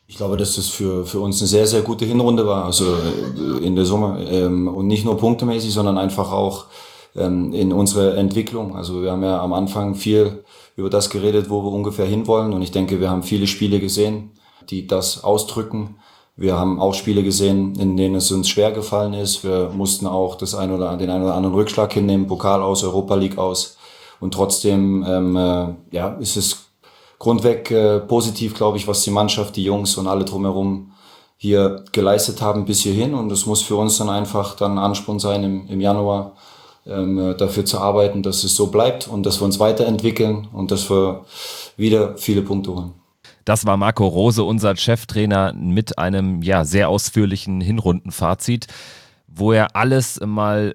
Ich glaube, dass das für uns eine sehr, sehr gute Hinrunde war, also in der Summe. Und nicht nur punktemäßig, sondern einfach auch in unserer Entwicklung. Also wir haben ja am Anfang viel über das geredet, wo wir ungefähr hinwollen. Und ich denke, wir haben viele Spiele gesehen, die das ausdrücken. Wir haben auch Spiele gesehen, in denen es uns schwer gefallen ist. Wir mussten auch den einen oder anderen Rückschlag hinnehmen, Pokal aus, Europa League aus. Und trotzdem ist es grundweg positiv, glaube ich, was die Mannschaft, die Jungs und alle drumherum hier geleistet haben bis hierhin. Und es muss für uns dann einfach dann Ansporn sein, im Januar dafür zu arbeiten, dass es so bleibt und dass wir uns weiterentwickeln und dass wir wieder viele Punkte holen. Das war Marco Rose, unser Cheftrainer, mit einem sehr ausführlichen Hinrundenfazit, wo er alles mal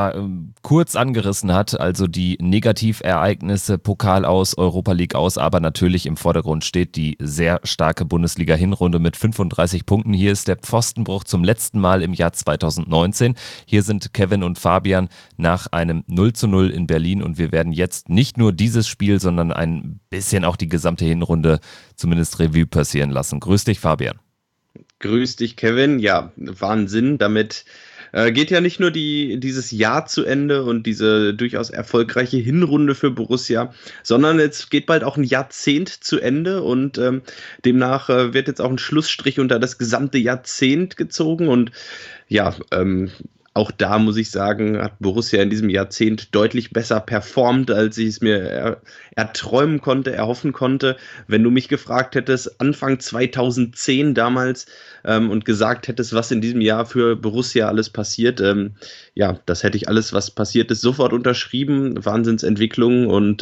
kurz angerissen hat, also die Negativereignisse, Pokal aus, Europa League aus, aber natürlich im Vordergrund steht die sehr starke Bundesliga-Hinrunde mit 35 Punkten. Hier ist der Pfostenbruch zum letzten Mal im Jahr 2019. Hier sind Kevin und Fabian nach einem 0:0 in Berlin und wir werden jetzt nicht nur dieses Spiel, sondern ein bisschen auch die gesamte Hinrunde zumindest Revue passieren lassen. Grüß dich, Fabian. Grüß dich, Kevin. Ja, Wahnsinn. Damit geht ja nicht nur dieses Jahr zu Ende und diese durchaus erfolgreiche Hinrunde für Borussia, sondern jetzt geht bald auch ein Jahrzehnt zu Ende und demnach wird jetzt auch ein Schlussstrich unter das gesamte Jahrzehnt gezogen und ja, auch da muss ich sagen, hat Borussia in diesem Jahrzehnt deutlich besser performt, als ich es mir erträumen konnte, erhoffen konnte. Wenn du mich gefragt hättest, Anfang 2010 damals und gesagt hättest, was in diesem Jahr für Borussia alles passiert, das hätte ich alles, was passiert ist, sofort unterschrieben. Wahnsinnsentwicklung und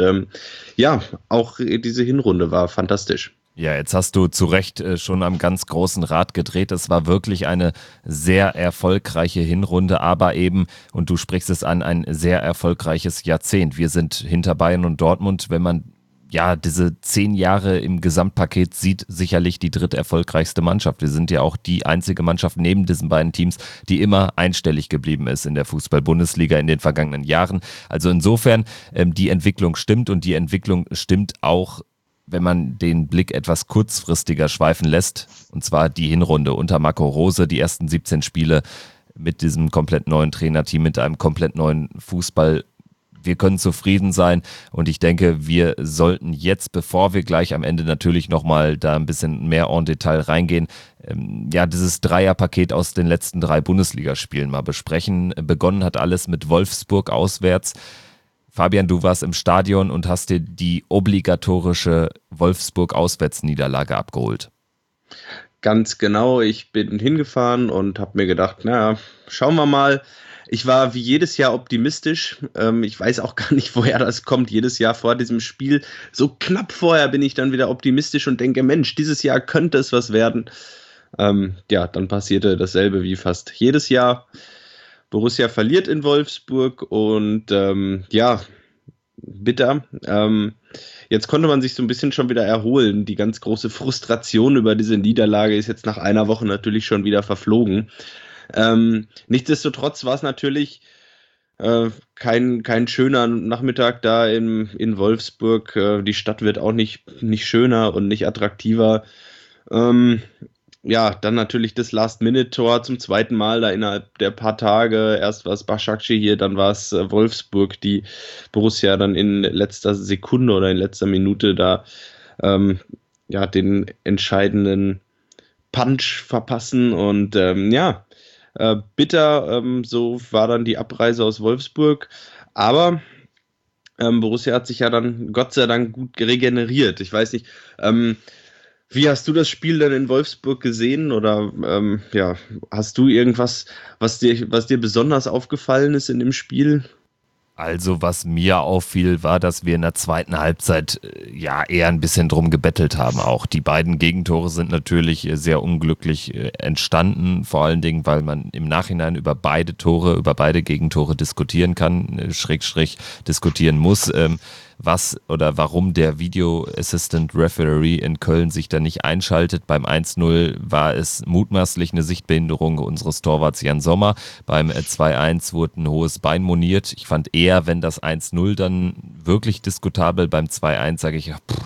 auch diese Hinrunde war fantastisch. Ja, jetzt hast du zu Recht schon am ganz großen Rad gedreht. Es war wirklich eine sehr erfolgreiche Hinrunde, aber eben, und du sprichst es an, ein sehr erfolgreiches Jahrzehnt. Wir sind hinter Bayern und Dortmund, wenn man diese 10 Jahre im Gesamtpaket sieht, sicherlich die dritterfolgreichste Mannschaft. Wir sind ja auch die einzige Mannschaft neben diesen beiden Teams, die immer einstellig geblieben ist in der Fußball-Bundesliga in den vergangenen Jahren. Also insofern, die Entwicklung stimmt und die Entwicklung stimmt auch, wenn man den Blick etwas kurzfristiger schweifen lässt, und zwar die Hinrunde unter Marco Rose, die ersten 17 Spiele mit diesem komplett neuen Trainerteam, mit einem komplett neuen Fußball. Wir können zufrieden sein und ich denke, wir sollten jetzt, bevor wir gleich am Ende natürlich nochmal da ein bisschen mehr en Detail reingehen, dieses Dreierpaket aus den letzten 3 Bundesligaspielen mal besprechen. Begonnen hat alles mit Wolfsburg auswärts. Fabian, du warst im Stadion und hast dir die obligatorische Wolfsburg-Auswärtsniederlage abgeholt. Ganz genau, ich bin hingefahren und habe mir gedacht, schauen wir mal. Ich war wie jedes Jahr optimistisch. Ich weiß auch gar nicht, woher das kommt. Jedes Jahr vor diesem Spiel, so knapp vorher, bin ich dann wieder optimistisch und denke, Mensch, dieses Jahr könnte es was werden. Dann passierte dasselbe wie fast jedes Jahr. Borussia verliert in Wolfsburg und bitter. Jetzt konnte man sich so ein bisschen schon wieder erholen. Die ganz große Frustration über diese Niederlage ist jetzt nach einer Woche natürlich schon wieder verflogen. Nichtsdestotrotz war es natürlich kein schöner Nachmittag da in Wolfsburg. Die Stadt wird auch nicht schöner und nicht attraktiver. Dann natürlich das Last-Minute-Tor zum zweiten Mal da innerhalb der paar Tage. Erst war es Başakşehir hier, dann war es Wolfsburg, die Borussia dann in letzter Sekunde oder in letzter Minute da den entscheidenden Punch verpassen. Und bitter, so war dann die Abreise aus Wolfsburg. Aber Borussia hat sich ja dann Gott sei Dank gut regeneriert. Ich weiß nicht, wie hast du das Spiel dann in Wolfsburg gesehen oder hast du irgendwas, was dir besonders aufgefallen ist in dem Spiel? Also was mir auffiel, war, dass wir in der zweiten Halbzeit eher ein bisschen drum gebettelt haben auch. Die beiden Gegentore sind natürlich sehr unglücklich entstanden, vor allen Dingen, weil man im Nachhinein über beide Gegentore diskutieren kann, Schrägstrich diskutieren muss, was oder warum der Video Assistant Referee in Köln sich da nicht einschaltet. Beim 1:0 war es mutmaßlich eine Sichtbehinderung unseres Torwarts Jan Sommer. Beim 2:1 wurde ein hohes Bein moniert. Ich fand eher, wenn das 1:0 dann wirklich diskutabel, beim 2:1 sage ich,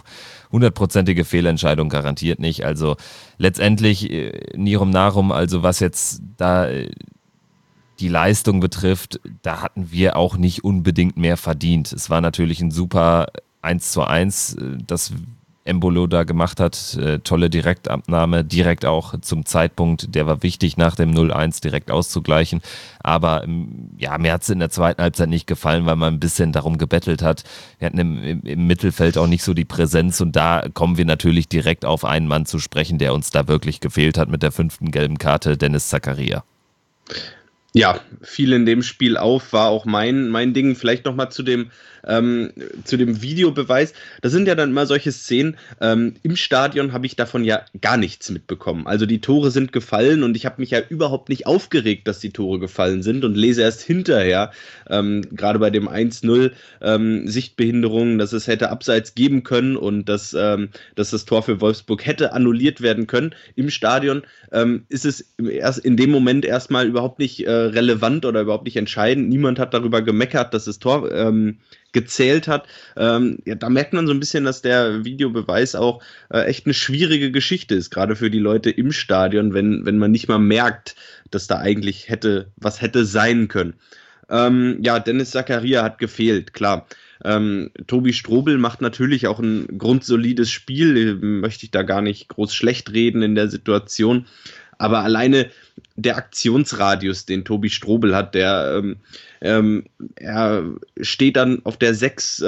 100%ige Fehlentscheidung garantiert nicht. Also letztendlich Nirum Narum, also was jetzt da die Leistung betrifft, da hatten wir auch nicht unbedingt mehr verdient. Es war natürlich ein super 1:1, das Embolo da gemacht hat, tolle Direktabnahme, direkt auch zum Zeitpunkt, der war wichtig, nach dem 0:1 direkt auszugleichen, aber ja, mir hat es in der zweiten Halbzeit nicht gefallen, weil man ein bisschen darum gebettelt hat. Wir hatten im Mittelfeld auch nicht so die Präsenz und da kommen wir natürlich direkt auf einen Mann zu sprechen, der uns da wirklich gefehlt hat mit der 5. gelben Karte, Dennis Zakaria. Ja, viel in dem Spiel auf, war auch mein Ding. Vielleicht nochmal zu dem Videobeweis. Das sind ja dann immer solche Szenen. Im Stadion habe ich davon ja gar nichts mitbekommen. Also die Tore sind gefallen und ich habe mich ja überhaupt nicht aufgeregt, dass die Tore gefallen sind und lese erst hinterher, gerade bei dem 1:0, Sichtbehinderungen, dass es hätte Abseits geben können und dass das Tor für Wolfsburg hätte annulliert werden können. Im Stadion ist es erst in dem Moment erstmal überhaupt nicht relevant oder überhaupt nicht entscheidend. Niemand hat darüber gemeckert, dass das Tor gezählt hat. Ja, da merkt man so ein bisschen, dass der Videobeweis auch echt eine schwierige Geschichte ist, gerade für die Leute im Stadion, wenn man nicht mal merkt, dass da eigentlich was hätte sein können. Ja, Dennis Zakaria hat gefehlt, klar. Tobi Strobel macht natürlich auch ein grundsolides Spiel, möchte ich da gar nicht groß schlecht reden in der Situation, aber alleine der Aktionsradius, den Tobi Strobel hat, er steht dann auf der 6,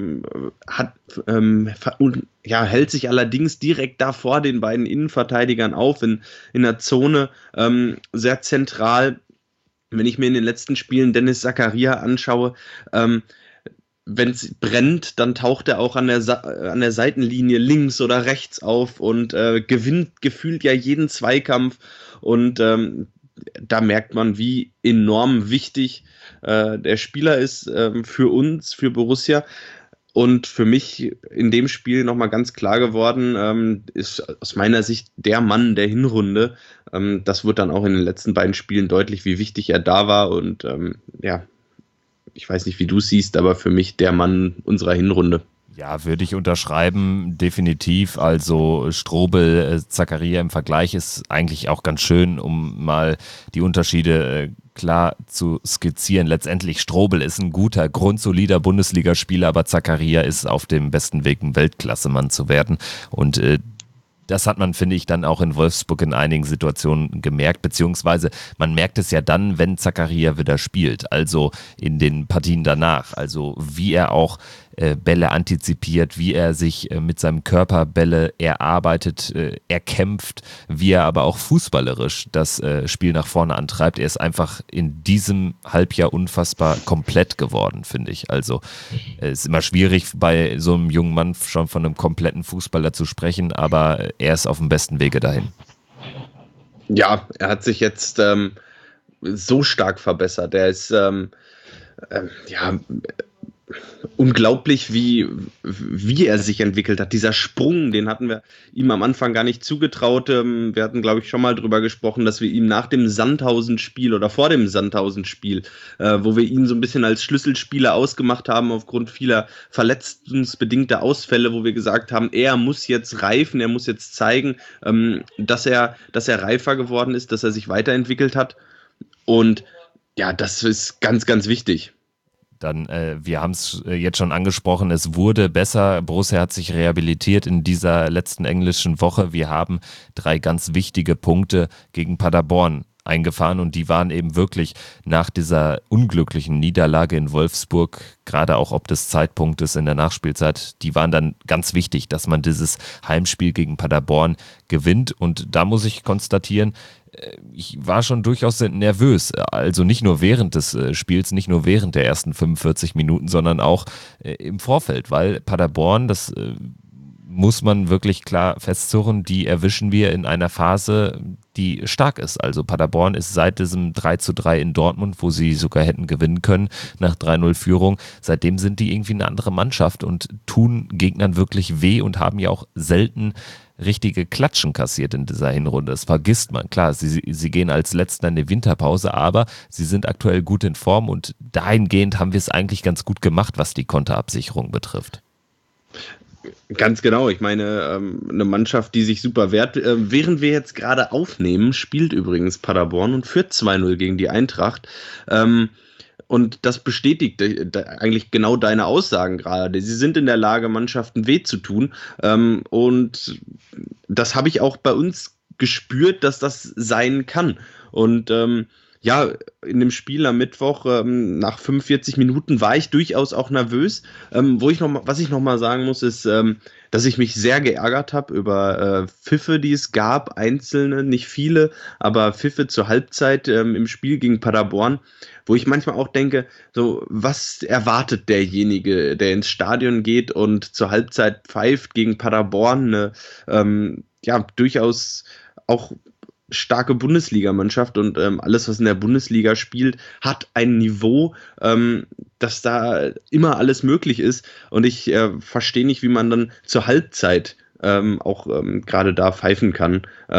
hält sich allerdings direkt da vor den beiden Innenverteidigern auf, in der Zone, sehr zentral. Wenn ich mir in den letzten Spielen Dennis Zakaria anschaue, wenn es brennt, dann taucht er auch an der Seitenlinie links oder rechts auf und gewinnt gefühlt ja jeden Zweikampf. Und da merkt man, wie enorm wichtig der Spieler ist für uns, für Borussia. Und für mich in dem Spiel nochmal ganz klar geworden, ist aus meiner Sicht der Mann der Hinrunde. Das wird dann auch in den letzten beiden Spielen deutlich, wie wichtig er da war. Und ja, ich weiß nicht, wie du es siehst, aber für mich der Mann unserer Hinrunde. Ja, würde ich unterschreiben, definitiv. Also Strobel, Zakaria im Vergleich ist eigentlich auch ganz schön, um mal die Unterschiede klar zu skizzieren. Letztendlich Strobel ist ein guter, grundsolider Bundesligaspieler, aber Zakaria ist auf dem besten Weg, ein Weltklassemann zu werden. Und das hat man, finde ich, dann auch in Wolfsburg in einigen Situationen gemerkt, beziehungsweise man merkt es ja dann, wenn Zakaria wieder spielt, also in den Partien danach, also wie er auch Bälle antizipiert, wie er sich mit seinem Körper Bälle erarbeitet, erkämpft, wie er aber auch fußballerisch das Spiel nach vorne antreibt. Er ist einfach in diesem Halbjahr unfassbar komplett geworden, finde ich. Also es ist immer schwierig, bei so einem jungen Mann schon von einem kompletten Fußballer zu sprechen, aber er ist auf dem besten Wege dahin. Ja, er hat sich jetzt so stark verbessert. Er ist unglaublich, wie er sich entwickelt hat. Dieser Sprung, den hatten wir ihm am Anfang gar nicht zugetraut. Wir hatten, glaube ich, schon mal drüber gesprochen, dass wir ihm nach dem Sandhausen-Spiel oder vor dem Sandhausen-Spiel, wo wir ihn so ein bisschen als Schlüsselspieler ausgemacht haben aufgrund vieler verletzungsbedingter Ausfälle, wo wir gesagt haben, er muss jetzt reifen, er muss jetzt zeigen, dass er reifer geworden ist, dass er sich weiterentwickelt hat. Und ja, das ist ganz, ganz wichtig. Dann, wir haben es jetzt schon angesprochen, es wurde besser. Borussia hat sich rehabilitiert in dieser letzten englischen Woche. Wir haben 3 ganz wichtige Punkte gegen Paderborn eingefahren und die waren eben wirklich nach dieser unglücklichen Niederlage in Wolfsburg, gerade auch ob des Zeitpunktes in der Nachspielzeit, die waren dann ganz wichtig, dass man dieses Heimspiel gegen Paderborn gewinnt. Und da muss ich konstatieren, ich war schon durchaus nervös, also nicht nur während des Spiels, nicht nur während der ersten 45 Minuten, sondern auch im Vorfeld, weil Paderborn, das muss man wirklich klar festzurren, die erwischen wir in einer Phase, die stark ist. Also Paderborn ist seit diesem 3:3 in Dortmund, wo sie sogar hätten gewinnen können, nach 3:0 Führung, seitdem sind die irgendwie eine andere Mannschaft und tun Gegnern wirklich weh und haben ja auch selten richtige Klatschen kassiert in dieser Hinrunde. Das vergisst man. Klar, sie gehen als Letzter in die Winterpause, aber sie sind aktuell gut in Form und dahingehend haben wir es eigentlich ganz gut gemacht, was die Konterabsicherung betrifft. Ganz genau. Ich meine, eine Mannschaft, die sich super wehrt. Während wir jetzt gerade aufnehmen, spielt übrigens Paderborn und führt 2-0 gegen die Eintracht. Und das bestätigt eigentlich genau deine Aussagen gerade. Sie sind in der Lage, Mannschaften weh zu tun. Und das habe ich auch bei uns gespürt, dass das sein kann. Und ja, in dem Spiel am Mittwoch nach 45 Minuten war ich durchaus auch nervös. Was ich noch mal sagen muss, ist, dass ich mich sehr geärgert habe über Pfiffe, die es gab, einzelne, nicht viele, aber Pfiffe zur Halbzeit im Spiel gegen Paderborn, wo ich manchmal auch denke, so, was erwartet derjenige, der ins Stadion geht und zur Halbzeit pfeift gegen Paderborn, ja, durchaus auch starke Bundesligamannschaft und alles, was in der Bundesliga spielt, hat ein Niveau, dass da immer alles möglich ist. Und ich verstehe nicht, wie man dann zur Halbzeit auch gerade da pfeifen kann.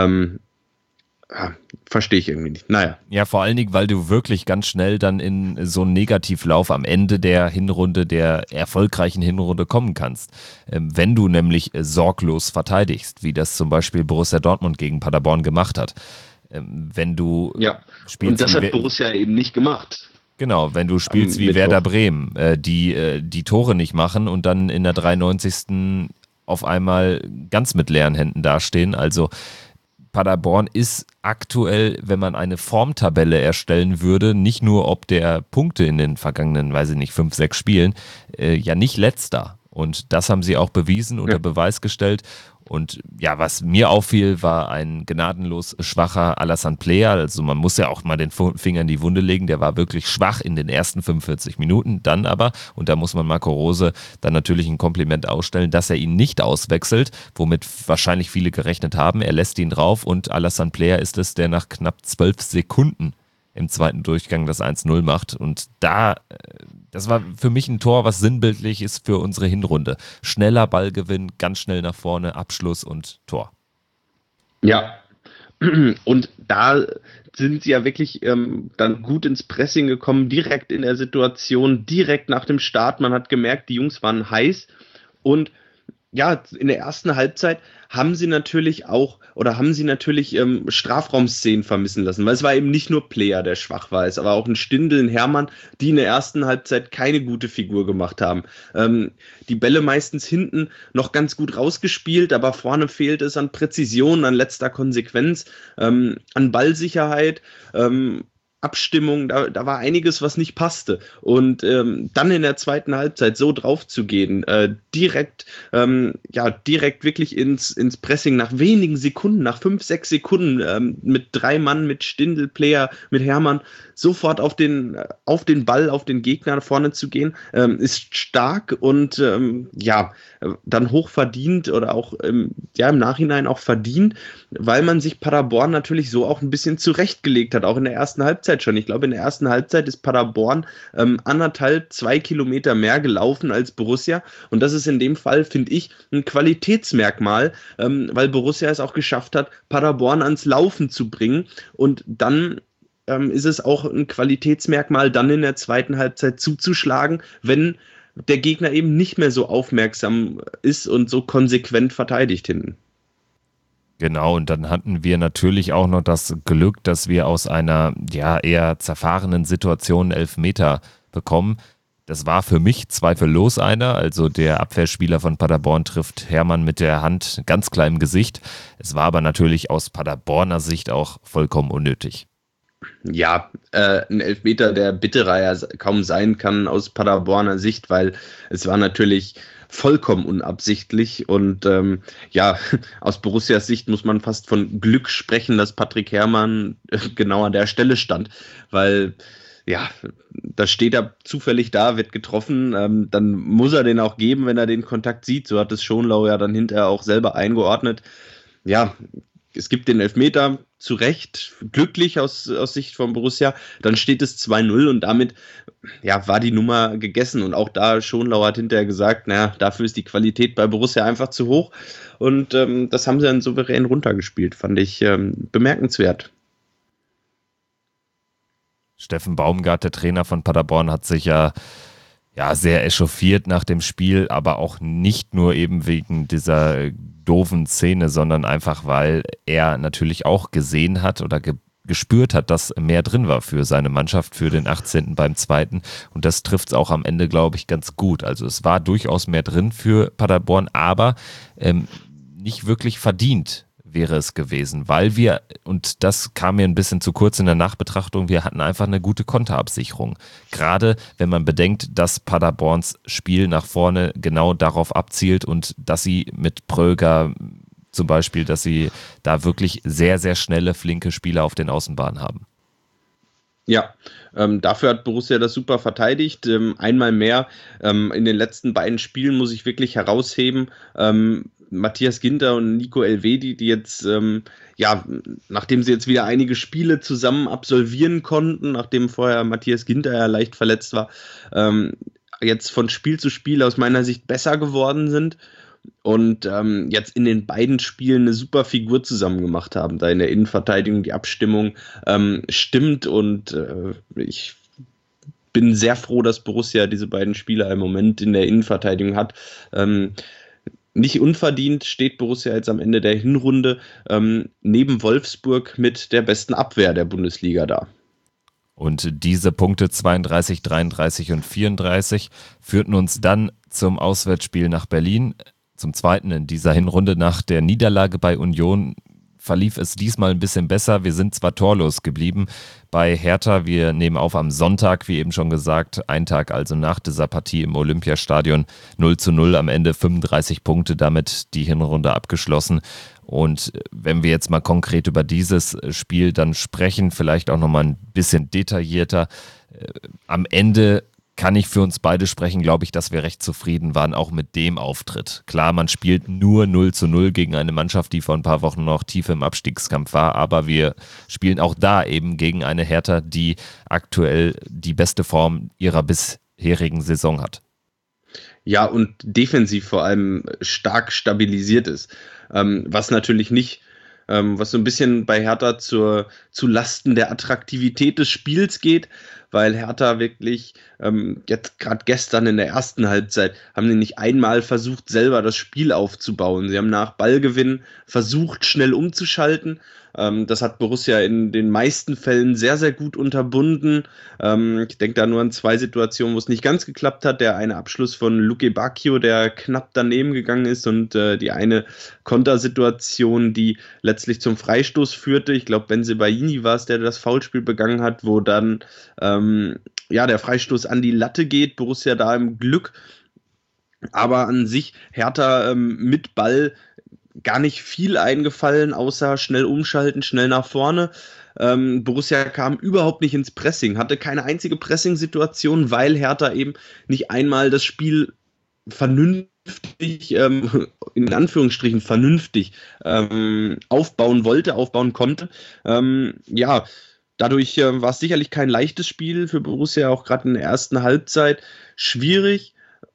Verstehe ich irgendwie nicht. Naja. Ja, vor allen Dingen, weil du wirklich ganz schnell dann in so einen Negativlauf am Ende der Hinrunde, der erfolgreichen Hinrunde kommen kannst. Wenn du nämlich sorglos verteidigst, wie das zum Beispiel Borussia Dortmund gegen Paderborn gemacht hat. Wenn du spielst. Und das hat Borussia eben nicht gemacht. Genau, wenn du spielst wie Werder Bremen, die Tore nicht machen und dann in der 93. auf einmal ganz mit leeren Händen dastehen. Also Paderborn ist aktuell, wenn man eine Formtabelle erstellen würde, nicht nur ob der Punkte in den vergangenen, weiß ich nicht, 5, 6 Spielen, ja nicht letzter. Und das haben sie auch bewiesen, unter Beweis gestellt. Und ja, was mir auffiel, war ein gnadenlos schwacher Alassane Player. Also man muss ja auch mal den Finger in die Wunde legen. Der war wirklich schwach in den ersten 45 Minuten. Dann aber, und da muss man Marco Rose dann natürlich ein Kompliment ausstellen, dass er ihn nicht auswechselt, womit wahrscheinlich viele gerechnet haben. Er lässt ihn drauf und Alassane Player ist es, der nach knapp 12 Sekunden im zweiten Durchgang das 1-0 macht. Und das war für mich ein Tor, was sinnbildlich ist für unsere Hinrunde. Schneller Ballgewinn, ganz schnell nach vorne, Abschluss und Tor. Ja, und da sind sie ja wirklich dann gut ins Pressing gekommen, direkt in der Situation, direkt nach dem Start. Man hat gemerkt, die Jungs waren heiß und ja, in der ersten Halbzeit haben sie natürlich Strafraumszenen vermissen lassen, weil es war eben nicht nur Player, der schwach war, es war auch ein Stindl, ein Hermann, die in der ersten Halbzeit keine gute Figur gemacht haben. Die Bälle meistens hinten noch ganz gut rausgespielt, aber vorne fehlt es an Präzision, an letzter Konsequenz, an Ballsicherheit, Abstimmung, da war einiges, was nicht passte. Und dann in der zweiten Halbzeit so drauf zu gehen, direkt wirklich ins Pressing nach wenigen Sekunden, nach 5, 6 Sekunden, mit 3 Mann, mit Stindl, Player, mit Hermann, sofort auf den Ball, auf den Gegner vorne zu gehen, ist stark und dann hoch verdient oder auch im Nachhinein auch verdient, weil man sich Paderborn natürlich so auch ein bisschen zurechtgelegt hat, auch in der ersten Halbzeit schon. Ich glaube, in der ersten Halbzeit ist Paderborn 1,5, 2 Kilometer mehr gelaufen als Borussia und das ist in dem Fall, finde ich, ein Qualitätsmerkmal, weil Borussia es auch geschafft hat, Paderborn ans Laufen zu bringen und dann ist es auch ein Qualitätsmerkmal, dann in der zweiten Halbzeit zuzuschlagen, wenn der Gegner eben nicht mehr so aufmerksam ist und so konsequent verteidigt hinten. Genau, und dann hatten wir natürlich auch noch das Glück, dass wir aus einer eher zerfahrenen Situation 11 Meter bekommen. Das war für mich zweifellos einer, also der Abwehrspieler von Paderborn trifft Hermann mit der Hand ganz klein im Gesicht. Es war aber natürlich aus Paderborner Sicht auch vollkommen unnötig. Ja, ein Elfmeter, der bitterer ja kaum sein kann aus Paderborner Sicht, weil es war natürlich vollkommen unabsichtlich und aus Borussias Sicht muss man fast von Glück sprechen, dass Patrick Herrmann genau an der Stelle stand, weil da steht er zufällig da, wird getroffen, dann muss er den auch geben, wenn er den Kontakt sieht, so hat es Schonlau ja dann hinterher auch selber eingeordnet. Ja, es gibt den Elfmeter, zu Recht, glücklich aus Sicht von Borussia, dann steht es 2-0 und damit war die Nummer gegessen und auch da Schonlau hat hinterher gesagt, dafür ist die Qualität bei Borussia einfach zu hoch und das haben sie dann souverän runtergespielt, fand ich bemerkenswert. Steffen Baumgart, der Trainer von Paderborn, hat sich ja, sehr echauffiert nach dem Spiel, aber auch nicht nur eben wegen dieser doofen Szene, sondern einfach, weil er natürlich auch gesehen hat oder gespürt hat, dass mehr drin war für seine Mannschaft, für den 18. beim zweiten. Und das trifft es auch am Ende, glaube ich, ganz gut. Also es war durchaus mehr drin für Paderborn, aber nicht wirklich verdient wäre es gewesen, weil wir, und das kam mir ein bisschen zu kurz in der Nachbetrachtung, wir hatten einfach eine gute Konterabsicherung. Gerade wenn man bedenkt, dass Paderborns Spiel nach vorne genau darauf abzielt und dass sie mit Pröger zum Beispiel, dass sie da wirklich sehr, sehr schnelle, flinke Spieler auf den Außenbahnen haben. Ja, dafür hat Borussia das super verteidigt. Einmal mehr in den letzten beiden Spielen muss ich wirklich herausheben. Matthias Ginter und Nico Elvedi, die jetzt, nachdem sie jetzt wieder einige Spiele zusammen absolvieren konnten, nachdem vorher Matthias Ginter ja leicht verletzt war, jetzt von Spiel zu Spiel aus meiner Sicht besser geworden sind. Und jetzt in den beiden Spielen eine super Figur zusammen gemacht haben. Da in der Innenverteidigung die Abstimmung stimmt und ich bin sehr froh, dass Borussia diese beiden Spieler im Moment in der Innenverteidigung hat. Nicht unverdient steht Borussia jetzt am Ende der Hinrunde neben Wolfsburg mit der besten Abwehr der Bundesliga da. Und diese Punkte 32, 33 und 34 führten uns dann zum Auswärtsspiel nach Berlin. Zum zweiten in dieser Hinrunde nach der Niederlage bei Union verlief es diesmal ein bisschen besser. Wir sind zwar torlos geblieben bei Hertha. Wir nehmen auf am Sonntag, wie eben schon gesagt, einen Tag also nach dieser Partie im Olympiastadion 0:0. Am Ende 35 Punkte, damit die Hinrunde abgeschlossen. Und wenn wir jetzt mal konkret über dieses Spiel dann sprechen, vielleicht auch nochmal ein bisschen detaillierter. Am Ende kann ich für uns beide sprechen, glaube ich, dass wir recht zufrieden waren, auch mit dem Auftritt. Klar, man spielt nur 0:0 gegen eine Mannschaft, die vor ein paar Wochen noch tief im Abstiegskampf war, aber wir spielen auch da eben gegen eine Hertha, die aktuell die beste Form ihrer bisherigen Saison hat. Ja, und defensiv vor allem stark stabilisiert ist. Was natürlich nicht, was so ein bisschen bei Hertha zu Lasten der Attraktivität des Spiels geht, weil Hertha wirklich, jetzt gerade gestern in der ersten Halbzeit, haben sie nicht einmal versucht, selber das Spiel aufzubauen. Sie haben nach Ballgewinn versucht, schnell umzuschalten. Das hat Borussia in den meisten Fällen sehr, sehr gut unterbunden. Ich denke da nur an zwei Situationen, wo es nicht ganz geklappt hat. Der eine Abschluss von Luke Bacchio, der knapp daneben gegangen ist, und die eine Kontersituation, die letztlich zum Freistoß führte. Ich glaube, Bensebaini war es, der das Foulspiel begangen hat, wo dann der Freistoß an die Latte geht. Borussia da im Glück. Aber an sich Hertha mit Ball gar nicht viel eingefallen, außer schnell umschalten, schnell nach vorne. Borussia kam überhaupt nicht ins Pressing, hatte keine einzige Pressing-Situation, weil Hertha eben nicht einmal das Spiel vernünftig, in Anführungsstrichen vernünftig, aufbauen konnte. Dadurch war es sicherlich kein leichtes Spiel für Borussia, auch gerade in der ersten Halbzeit schwierig.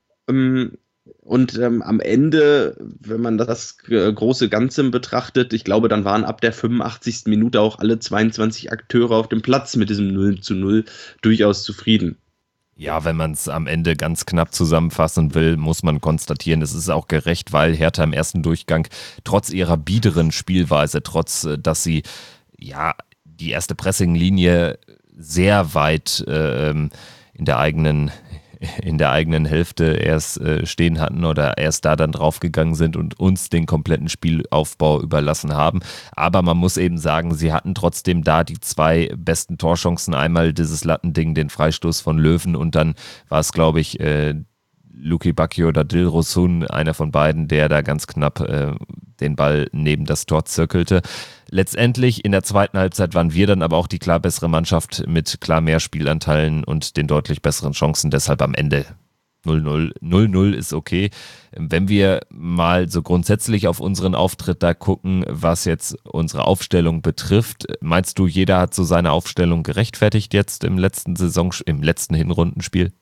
Und am Ende, wenn man das große Ganze betrachtet, ich glaube, dann waren ab der 85. Minute auch alle 22 Akteure auf dem Platz mit diesem 0:0 durchaus zufrieden. Ja, wenn man es am Ende ganz knapp zusammenfassen will, muss man konstatieren, es ist auch gerecht, weil Hertha im ersten Durchgang trotz ihrer biederen Spielweise, trotz dass sie die erste Pressinglinie sehr weit in der eigenen Hälfte erst stehen hatten oder erst da dann draufgegangen sind und uns den kompletten Spielaufbau überlassen haben. Aber man muss eben sagen, sie hatten trotzdem da die zwei besten Torchancen. Einmal dieses Lattending, den Freistoß von Löwen, und dann war es, glaube ich, Luki Bacchio oder Dilrosun, einer von beiden, der da ganz knapp den Ball neben das Tor zirkelte. Letztendlich in der zweiten Halbzeit waren wir dann aber auch die klar bessere Mannschaft mit klar mehr Spielanteilen und den deutlich besseren Chancen. Deshalb am Ende 0:0. 0:0 ist okay. Wenn wir mal so grundsätzlich auf unseren Auftritt da gucken, was jetzt unsere Aufstellung betrifft, meinst du, jeder hat so seine Aufstellung gerechtfertigt jetzt im letzten Hinrundenspiel?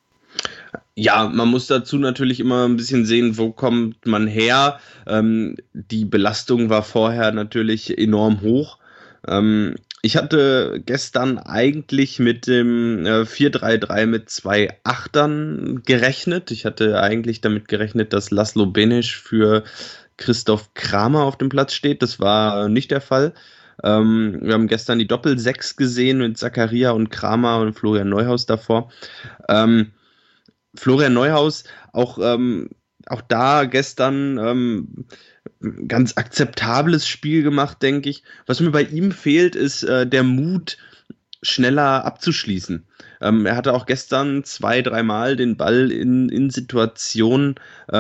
Ja, man muss dazu natürlich immer ein bisschen sehen, wo kommt man her. Die Belastung war vorher natürlich enorm hoch. Ich hatte gestern eigentlich mit dem 4-3-3 mit 2 Achtern gerechnet. Ich hatte eigentlich damit gerechnet, dass Laszlo Benisch für Christoph Kramer auf dem Platz steht. Das war nicht der Fall. Wir haben gestern die Doppel-6 gesehen mit Zakaria und Kramer und Florian Neuhaus davor. Florian Neuhaus auch da gestern ganz akzeptables Spiel gemacht, denke ich. Was mir bei ihm fehlt, ist der Mut, schneller abzuschließen. Er hatte auch gestern 2-3 Mal den Ball in Situationen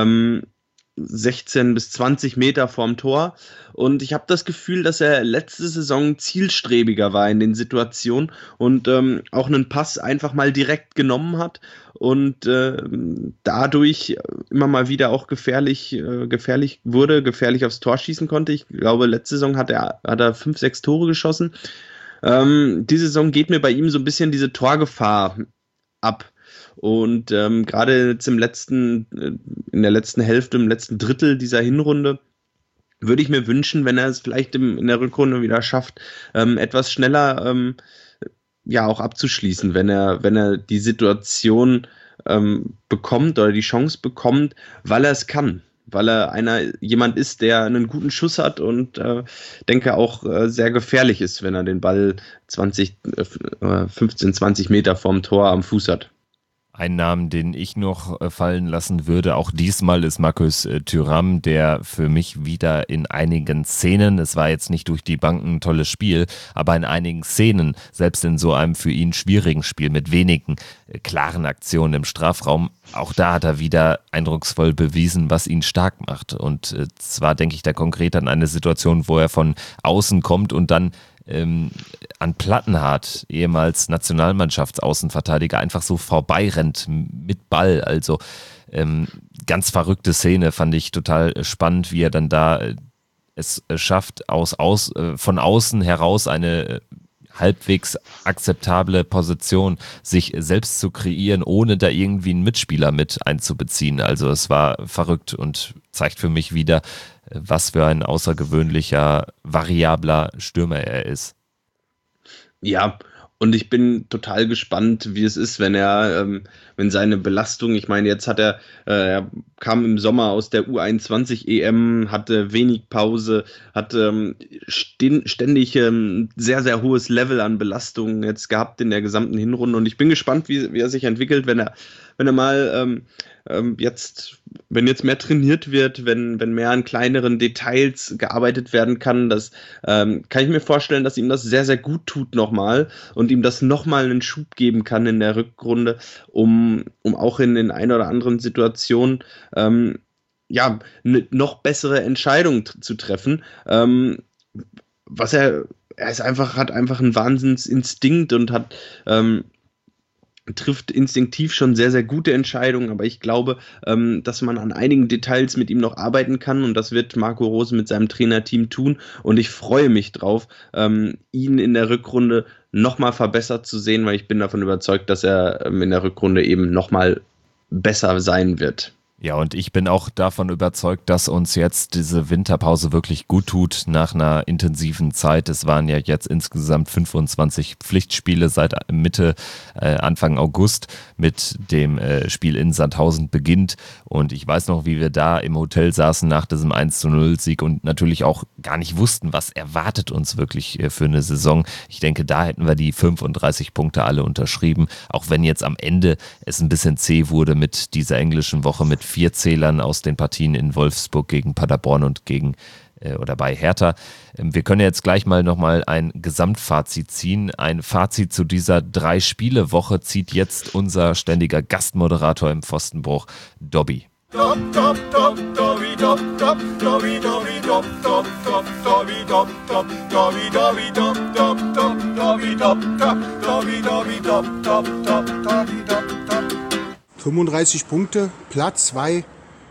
16 bis 20 Meter vorm Tor. Und ich habe das Gefühl, dass er letzte Saison zielstrebiger war in den Situationen und auch einen Pass einfach mal direkt genommen hat und dadurch immer mal wieder auch gefährlich aufs Tor schießen konnte. Ich glaube, letzte Saison hat er 5, 6 Tore geschossen. Diese Saison geht mir bei ihm so ein bisschen diese Torgefahr ab. Und gerade jetzt in der letzten Hälfte, im letzten Drittel dieser Hinrunde, würde ich mir wünschen, wenn er es vielleicht in der Rückrunde wieder schafft, etwas schneller auch abzuschließen, wenn er die Situation bekommt oder die Chance bekommt, weil er es kann. Weil er jemand ist, der einen guten Schuss hat und denke auch sehr gefährlich ist, wenn er den Ball 15, 20 Meter vorm Tor am Fuß hat. Ein Namen, den ich noch fallen lassen würde, auch diesmal ist Marcus Thuram, der für mich wieder in einigen Szenen, es war jetzt nicht durch die Bank ein tolles Spiel, aber in einigen Szenen, selbst in so einem für ihn schwierigen Spiel mit wenigen klaren Aktionen im Strafraum, auch da hat er wieder eindrucksvoll bewiesen, was ihn stark macht. Und zwar denke ich da konkret an eine Situation, wo er von außen kommt und dann an Plattenhardt, ehemals Nationalmannschaftsaußenverteidiger, einfach so vorbeirennt mit Ball. Also ganz verrückte Szene, fand ich total spannend, wie er dann da es schafft, von außen heraus eine halbwegs akzeptable Position sich selbst zu kreieren, ohne da irgendwie einen Mitspieler mit einzubeziehen. Also es war verrückt und zeigt für mich wieder, was für ein außergewöhnlicher, variabler Stürmer er ist. Ja, und ich bin total gespannt, wie es ist, wenn seine Belastung, ich meine, jetzt er kam im Sommer aus der U21 EM, hatte wenig Pause, hat ständig sehr, sehr hohes Level an Belastung jetzt gehabt in der gesamten Hinrunde und ich bin gespannt, wie er sich entwickelt, wenn er mal wenn jetzt mehr trainiert wird, wenn mehr an kleineren Details gearbeitet werden kann, kann ich mir vorstellen, dass ihm das sehr, sehr gut tut nochmal und ihm das nochmal einen Schub geben kann in der Rückrunde, um auch in den ein oder anderen Situationen eine noch bessere Entscheidung zu treffen. Hat einfach einen Wahnsinnsinstinkt und trifft instinktiv schon sehr, sehr gute Entscheidungen, aber ich glaube, dass man an einigen Details mit ihm noch arbeiten kann und das wird Marco Rose mit seinem Trainerteam tun und ich freue mich drauf, ihn in der Rückrunde nochmal verbessert zu sehen, weil ich bin davon überzeugt, dass er in der Rückrunde eben nochmal besser sein wird. Ja, und ich bin auch davon überzeugt, dass uns jetzt diese Winterpause wirklich gut tut nach einer intensiven Zeit. Es waren ja jetzt insgesamt 25 Pflichtspiele seit Anfang August mit dem Spiel in Sandhausen beginnt. Und ich weiß noch, wie wir da im Hotel saßen nach diesem 1:0-Sieg und natürlich auch gar nicht wussten, was erwartet uns wirklich für eine Saison. Ich denke, da hätten wir die 35 Punkte alle unterschrieben, auch wenn jetzt am Ende es ein bisschen zäh wurde mit dieser englischen Woche mit 4 Zählern aus den Partien in Wolfsburg gegen Paderborn und bei Hertha. Wir können jetzt gleich mal nochmal ein Gesamtfazit ziehen. Ein Fazit zu dieser 3-Spiele-Woche zieht jetzt unser ständiger Gastmoderator im Pfostenbruch, Dobby. – 35 Punkte, Platz 2.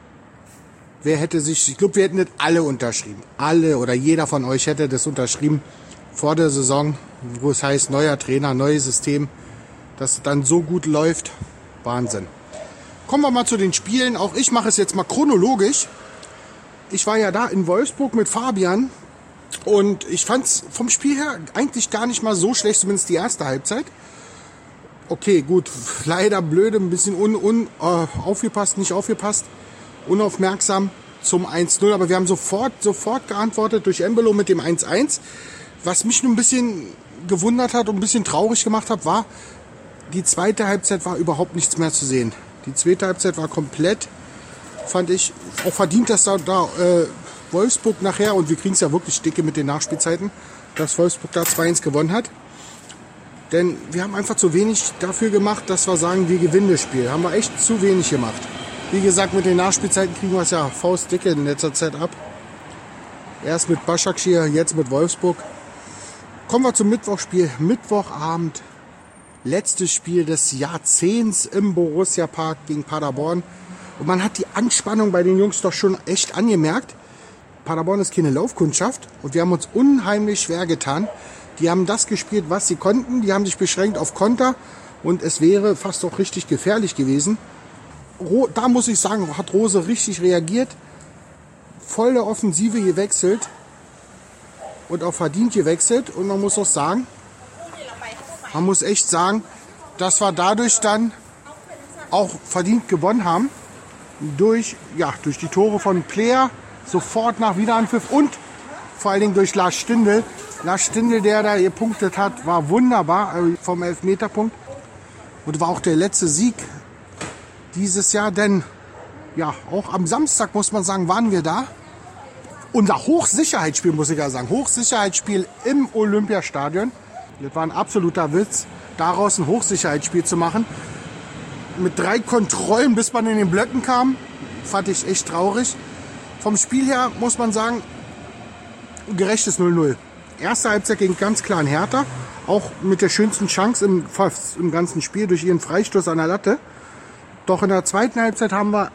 Ich glaube, wir hätten das alle unterschrieben. Alle oder jeder von euch hätte das unterschrieben vor der Saison, wo es heißt, neuer Trainer, neues System, dass es dann so gut läuft. Wahnsinn. Kommen wir mal zu den Spielen. Auch ich mache es jetzt mal chronologisch. Ich war ja da in Wolfsburg mit Fabian Und ich fand es vom Spiel her eigentlich gar nicht mal so schlecht, zumindest die erste Halbzeit. Okay, gut, leider blöde, ein bisschen aufgepasst, nicht aufgepasst, unaufmerksam zum 1-0. Aber wir haben sofort geantwortet durch Embolo mit dem 1-1. Was mich nur ein bisschen gewundert hat und ein bisschen traurig gemacht hat, war, die zweite Halbzeit war überhaupt nichts mehr zu sehen. Die zweite Halbzeit war komplett, fand ich, auch verdient, dass da Wolfsburg nachher, und wir kriegen es ja wirklich dicke mit den Nachspielzeiten, dass Wolfsburg da 2-1 gewonnen hat. Denn wir haben einfach zu wenig dafür gemacht, dass wir sagen, wir gewinnen das Spiel. Haben wir echt zu wenig gemacht. Wie gesagt, mit den Nachspielzeiten kriegen wir es ja faustdicke in letzter Zeit ab. Erst mit Başakşehir, jetzt mit Wolfsburg. Kommen wir zum Mittwochspiel. Mittwochabend, letztes Spiel des Jahrzehnts im Borussia Park gegen Paderborn. Und man hat die Anspannung bei den Jungs doch schon echt angemerkt. Paderborn ist keine Laufkundschaft und wir haben uns unheimlich schwer getan. Die haben das gespielt, was sie konnten. Die haben sich beschränkt auf Konter und es wäre fast auch richtig gefährlich gewesen. Da muss ich sagen, hat Rose richtig reagiert. Volle Offensive gewechselt und auch verdient gewechselt. Und man muss auch sagen, man muss echt sagen, dass wir dadurch dann auch verdient gewonnen haben. Durch die Tore von Player, sofort nach Wiederanpfiff und vor allen Dingen durch Lars Stindl. Lars Stindl, der da gepunktet hat, war wunderbar vom Elfmeterpunkt. Und war auch der letzte Sieg dieses Jahr, denn ja, auch am Samstag, muss man sagen, waren wir da. Unser Hochsicherheitsspiel, muss ich ja sagen, Hochsicherheitsspiel im Olympiastadion. Das war ein absoluter Witz, daraus ein Hochsicherheitsspiel zu machen. Mit 3 Kontrollen, bis man in den Blöcken kam, fand ich echt traurig. Vom Spiel her muss man sagen, gerechtes 0-0. Erste Halbzeit ging ganz klar an Hertha, auch mit der schönsten Chance im ganzen Spiel durch ihren Freistoß an der Latte. Doch in der zweiten Halbzeit haben wir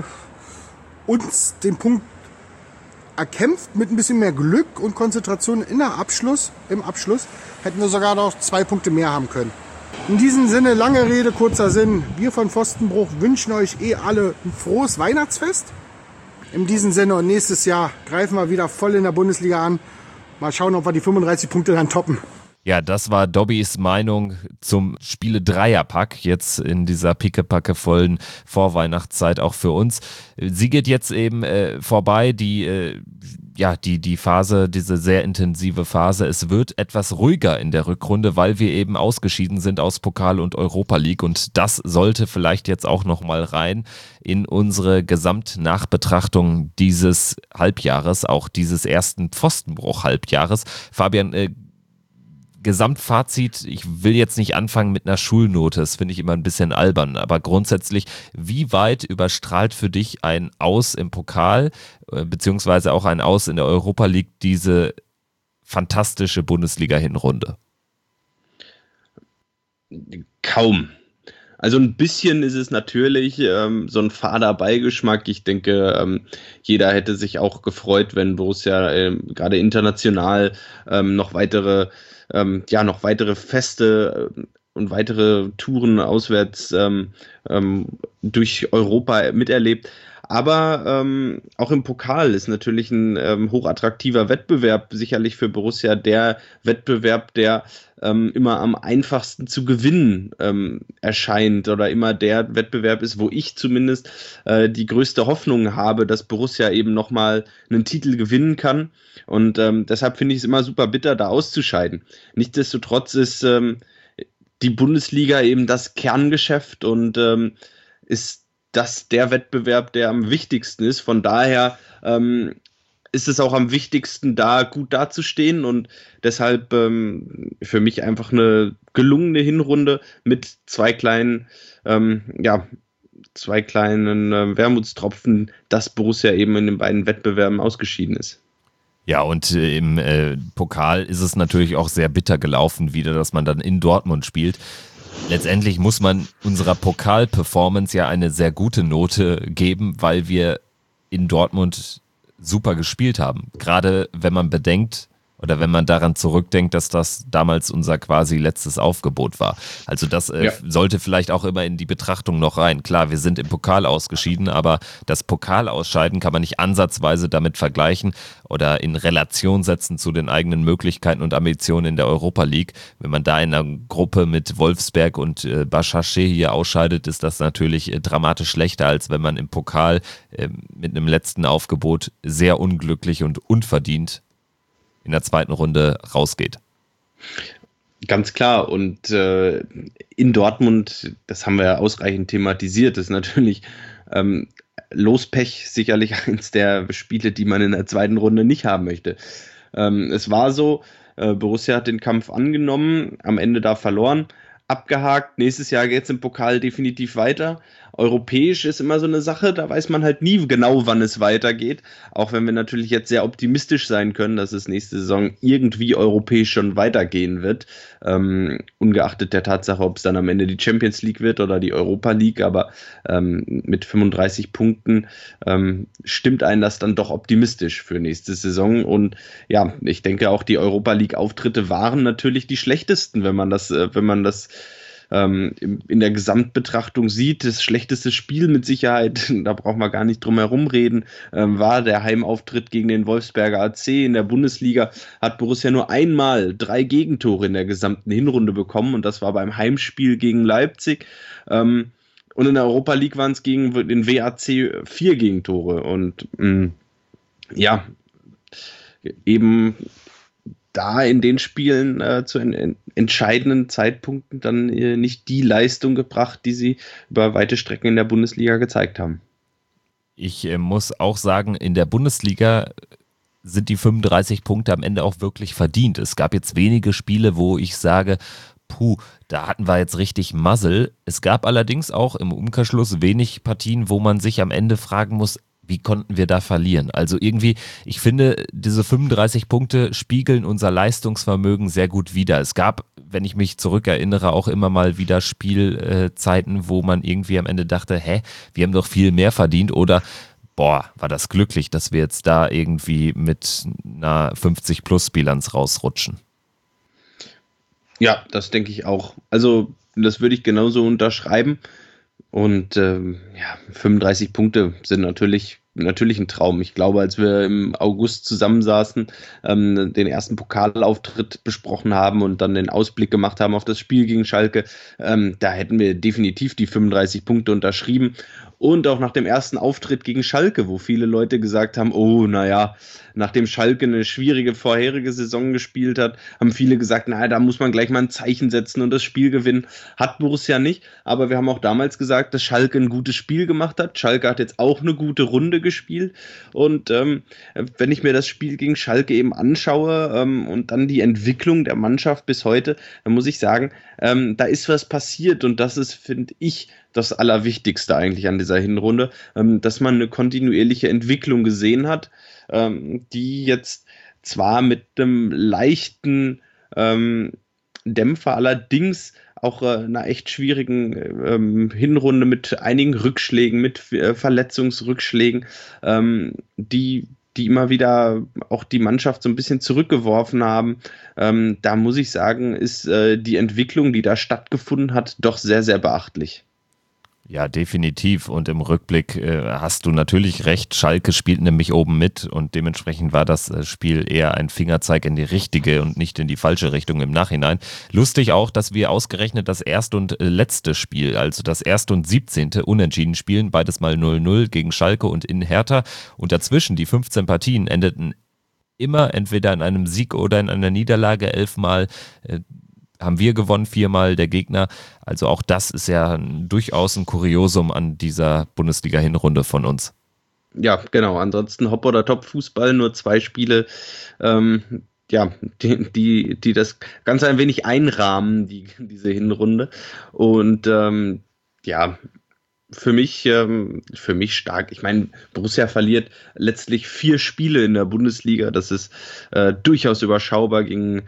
uns den Punkt erkämpft mit ein bisschen mehr Glück und Konzentration im Abschluss. Hätten wir sogar noch 2 Punkte mehr haben können. In diesem Sinne, lange Rede, kurzer Sinn. Wir von Pfostenbruch wünschen euch alle ein frohes Weihnachtsfest. In diesem Sinne, und nächstes Jahr greifen wir wieder voll in der Bundesliga an. Mal schauen, ob wir die 35 Punkte dann toppen. Ja, das war Dobbys Meinung zum Spiele-Dreierpack jetzt in dieser pickepacke-vollen Vorweihnachtszeit auch für uns. Sie geht jetzt eben vorbei, die Phase, diese sehr intensive Phase. Es wird etwas ruhiger in der Rückrunde, weil wir eben ausgeschieden sind aus Pokal und Europa League und das sollte vielleicht jetzt auch nochmal rein in unsere Gesamtnachbetrachtung dieses Halbjahres, auch dieses ersten Pfostenbruch-Halbjahres. Fabian, Gesamtfazit, ich will jetzt nicht anfangen mit einer Schulnote, das finde ich immer ein bisschen albern, aber grundsätzlich, wie weit überstrahlt für dich ein Aus im Pokal, beziehungsweise auch ein Aus in der Europa League diese fantastische Bundesliga-Hinrunde? Kaum. Also ein bisschen ist es natürlich so ein fader Beigeschmack. Ich denke, jeder hätte sich auch gefreut, wenn Borussia gerade international noch weitere Feste und weitere Touren auswärts durch Europa miterlebt. Aber auch im Pokal ist natürlich ein hochattraktiver Wettbewerb, sicherlich für Borussia der Wettbewerb, der immer am einfachsten zu gewinnen erscheint oder immer der Wettbewerb ist, wo ich zumindest die größte Hoffnung habe, dass Borussia eben nochmal einen Titel gewinnen kann. Und deshalb finde ich es immer super bitter, da auszuscheiden. Nichtsdestotrotz ist die Bundesliga eben das Kerngeschäft und ist das der Wettbewerb, der am wichtigsten ist. Von daher ist es auch am wichtigsten, da gut dazustehen und deshalb für mich einfach eine gelungene Hinrunde mit zwei kleinen Wermutstropfen, dass Borussia eben in den beiden Wettbewerben ausgeschieden ist. Ja, und im Pokal ist es natürlich auch sehr bitter gelaufen wieder, dass man dann in Dortmund spielt. Letztendlich muss man unserer Pokal-Performance ja eine sehr gute Note geben, weil wir in Dortmund super gespielt haben. Gerade wenn man bedenkt, Oder wenn man daran zurückdenkt, dass das damals unser quasi letztes Aufgebot war. Also das sollte vielleicht auch immer in die Betrachtung noch rein. Klar, wir sind im Pokal ausgeschieden, aber das Pokalausscheiden kann man nicht ansatzweise damit vergleichen oder in Relation setzen zu den eigenen Möglichkeiten und Ambitionen in der Europa League. Wenn man da in einer Gruppe mit Wolfsberg und Başakşehir hier ausscheidet, ist das natürlich dramatisch schlechter, als wenn man im Pokal mit einem letzten Aufgebot sehr unglücklich und unverdient in der zweiten Runde rausgeht. Ganz klar. Und in Dortmund, das haben wir ja ausreichend thematisiert, ist natürlich Lospech sicherlich eins der Spiele, die man in der zweiten Runde nicht haben möchte. Es war so, Borussia hat den Kampf angenommen, am Ende da verloren, abgehakt. Nächstes Jahr geht es im Pokal definitiv weiter. Europäisch ist immer so eine Sache, da weiß man halt nie genau, wann es weitergeht. Auch wenn wir natürlich jetzt sehr optimistisch sein können, dass es nächste Saison irgendwie europäisch schon weitergehen wird. Ungeachtet der Tatsache, ob es dann am Ende die Champions League wird oder die Europa League. Aber mit 35 Punkten stimmt einen das dann doch optimistisch für nächste Saison. Und ja, ich denke auch, die Europa League-Auftritte waren natürlich die schlechtesten, wenn man das in der Gesamtbetrachtung sieht. Das schlechteste Spiel mit Sicherheit, da brauchen wir gar nicht drum herum reden, war der Heimauftritt gegen den Wolfsberger AC. In der Bundesliga hat Borussia nur einmal 3 Gegentore in der gesamten Hinrunde bekommen und das war beim Heimspiel gegen Leipzig. Und in der Europa League waren es gegen den WAC 4 Gegentore und ja, eben da in den Spielen zu entscheidenden Zeitpunkten dann nicht die Leistung gebracht, die sie über weite Strecken in der Bundesliga gezeigt haben. Ich muss auch sagen, in der Bundesliga sind die 35 Punkte am Ende auch wirklich verdient. Es gab jetzt wenige Spiele, wo ich sage, da hatten wir jetzt richtig Muzzle. Es gab allerdings auch im Umkehrschluss wenig Partien, wo man sich am Ende fragen muss, wie konnten wir da verlieren? Also irgendwie, ich finde, diese 35 Punkte spiegeln unser Leistungsvermögen sehr gut wider. Es gab, wenn ich mich zurückerinnere, auch immer mal wieder Spielzeiten, wo man irgendwie am Ende dachte, wir haben doch viel mehr verdient oder war das glücklich, dass wir jetzt da irgendwie mit einer 50-Plus-Bilanz rausrutschen. Ja, das denke ich auch. Also das würde ich genauso unterschreiben. Und 35 Punkte sind natürlich ein Traum. Ich glaube, als wir im August zusammensaßen, den ersten Pokalauftritt besprochen haben und dann den Ausblick gemacht haben auf das Spiel gegen Schalke, da hätten wir definitiv die 35 Punkte unterschrieben. Und auch nach dem ersten Auftritt gegen Schalke, wo viele Leute gesagt haben, nachdem Schalke eine schwierige vorherige Saison gespielt hat, haben viele gesagt, da muss man gleich mal ein Zeichen setzen und das Spiel gewinnen. Hat Borussia nicht, aber wir haben auch damals gesagt, dass Schalke ein gutes Spiel gemacht hat. Schalke hat jetzt auch eine gute Runde gespielt und wenn ich mir das Spiel gegen Schalke eben anschaue und dann die Entwicklung der Mannschaft bis heute, dann muss ich sagen, da ist was passiert und das ist, finde ich, das Allerwichtigste eigentlich an dieser Hinrunde, dass man eine kontinuierliche Entwicklung gesehen hat, die jetzt zwar mit einem leichten Dämpfer, allerdings auch einer echt schwierigen Hinrunde mit einigen Rückschlägen, mit Verletzungsrückschlägen, die immer wieder auch die Mannschaft so ein bisschen zurückgeworfen haben. Da muss ich sagen, ist die Entwicklung, die da stattgefunden hat, doch sehr, sehr beachtlich. Ja, definitiv. Und im Rückblick hast du natürlich recht. Schalke spielt nämlich oben mit und dementsprechend war das Spiel eher ein Fingerzeig in die richtige und nicht in die falsche Richtung im Nachhinein. Lustig auch, dass wir ausgerechnet das erste und letzte Spiel, also das erste und 17. unentschieden spielen, beides mal 0-0 gegen Schalke und in Hertha. Und dazwischen die 15 Partien endeten immer entweder in einem Sieg oder in einer Niederlage. 11-mal haben wir gewonnen, 4-mal der Gegner. Also auch das ist ja durchaus ein Kuriosum an dieser Bundesliga-Hinrunde von uns. Ja, genau. Ansonsten Hop- oder Top-Fußball, nur 2 Spiele, die das Ganze ein wenig einrahmen, diese Hinrunde. Und für mich stark. Ich meine, Borussia verliert letztlich 4 Spiele in der Bundesliga. Das ist durchaus überschaubar gegen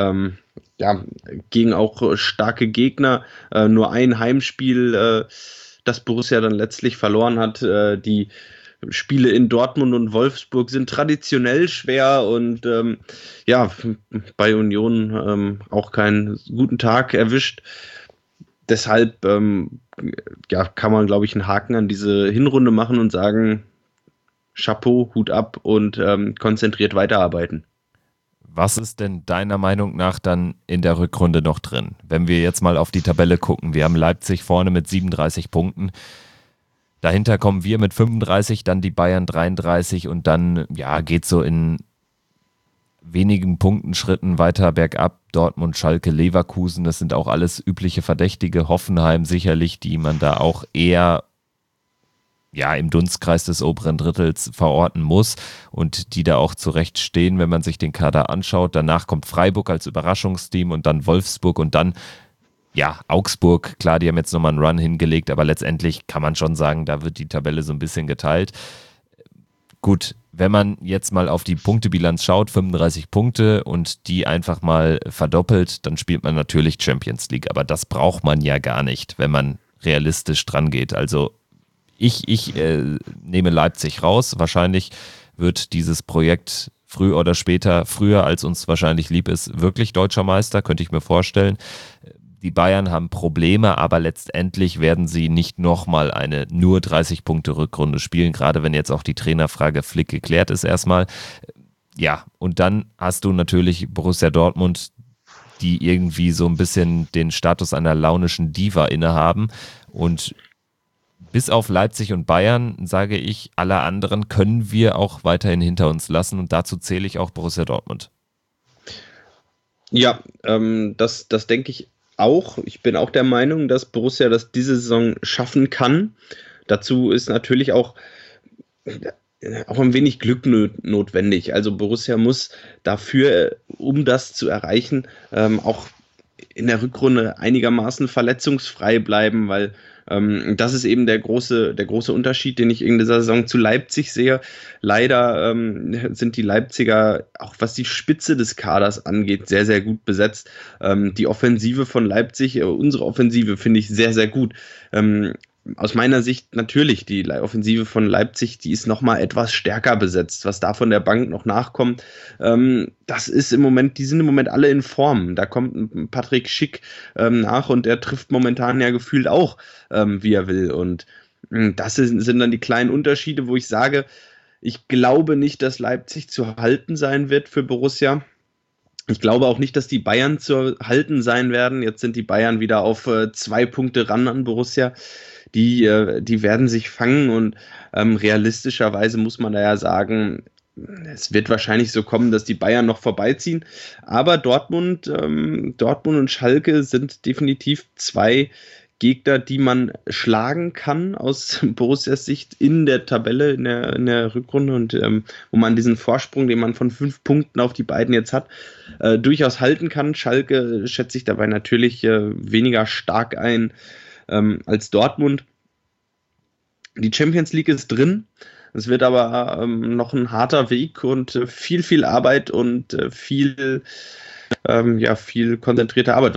auch starke Gegner. Nur ein Heimspiel, das Borussia dann letztlich verloren hat. Die Spiele in Dortmund und Wolfsburg sind traditionell schwer und bei Union auch keinen guten Tag erwischt. Deshalb kann man, glaube ich, einen Haken an diese Hinrunde machen und sagen, Chapeau, Hut ab und konzentriert weiterarbeiten. Was ist denn deiner Meinung nach dann in der Rückrunde noch drin? Wenn wir jetzt mal auf die Tabelle gucken, wir haben Leipzig vorne mit 37 Punkten, dahinter kommen wir mit 35, dann die Bayern 33 und dann geht so in wenigen Punktenschritten weiter bergab. Dortmund, Schalke, Leverkusen, das sind auch alles übliche Verdächtige. Hoffenheim sicherlich, die man da auch eher im Dunstkreis des oberen Drittels verorten muss und die da auch zurecht stehen, wenn man sich den Kader anschaut. Danach kommt Freiburg als Überraschungsteam und dann Wolfsburg und dann Augsburg. Klar, die haben jetzt nochmal einen Run hingelegt, aber letztendlich kann man schon sagen, da wird die Tabelle so ein bisschen geteilt. Gut, wenn man jetzt mal auf die Punktebilanz schaut, 35 Punkte und die einfach mal verdoppelt, dann spielt man natürlich Champions League, aber das braucht man ja gar nicht, wenn man realistisch dran geht. Also ich nehme Leipzig raus. Wahrscheinlich wird dieses Projekt früher oder später, früher als uns wahrscheinlich lieb ist, wirklich deutscher Meister, könnte ich mir vorstellen. Die Bayern haben Probleme, aber letztendlich werden sie nicht nochmal eine nur 30-Punkte-Rückrunde spielen, gerade wenn jetzt auch die Trainerfrage Flick geklärt ist erstmal. Ja, und dann hast du natürlich Borussia Dortmund, die irgendwie so ein bisschen den Status einer launischen Diva innehaben und bis auf Leipzig und Bayern, sage ich, alle anderen können wir auch weiterhin hinter uns lassen und dazu zähle ich auch Borussia Dortmund. Ja, das denke ich auch. Ich bin auch der Meinung, dass Borussia das diese Saison schaffen kann. Dazu ist natürlich auch ein wenig Glück notwendig. Also Borussia muss dafür, um das zu erreichen, auch in der Rückrunde einigermaßen verletzungsfrei bleiben, weil das ist eben der große Unterschied, den ich in dieser Saison zu Leipzig sehe. Leider sind die Leipziger, auch was die Spitze des Kaders angeht, sehr, sehr gut besetzt. Die Offensive von Leipzig, unsere Offensive finde ich sehr, sehr gut. Aus meiner Sicht natürlich, die Offensive von Leipzig, die ist nochmal etwas stärker besetzt. Was da von der Bank noch nachkommt, das ist die sind im Moment alle in Form. Da kommt Patrick Schick nach und der trifft momentan ja gefühlt auch, wie er will. Und das sind dann die kleinen Unterschiede, wo ich sage, ich glaube nicht, dass Leipzig zu halten sein wird für Borussia. Ich glaube auch nicht, dass die Bayern zu halten sein werden. Jetzt sind die Bayern wieder auf 2 Punkte ran an Borussia. Die werden sich fangen und realistischerweise muss man da ja sagen, es wird wahrscheinlich so kommen, dass die Bayern noch vorbeiziehen. Aber Dortmund und Schalke sind definitiv 2 Gegner, die man schlagen kann aus Borussias Sicht in der Tabelle, in der Rückrunde und wo man diesen Vorsprung, den man von 5 Punkten auf die beiden jetzt hat, durchaus halten kann. Schalke schätze ich dabei natürlich weniger stark ein als Dortmund. Die Champions League ist drin. Es wird aber noch ein harter Weg und viel, viel Arbeit und viel konzentrierte Arbeit.